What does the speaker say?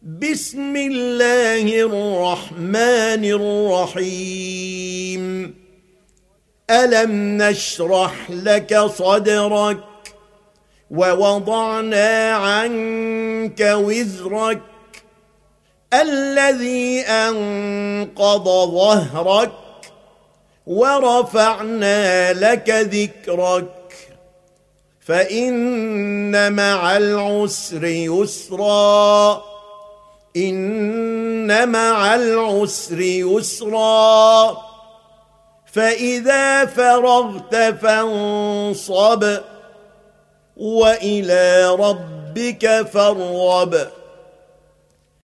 بسم الله الرحمن الرحيم. ألم نشرح لك صدرك ووضعنا عنك وزرك الذي أنقض ظهرك ورفعنا لك ذكرك فإن مع العسر يسرا إن مع العسر يسرا فإذا فرغت فانصب وإلى ربك فارغب.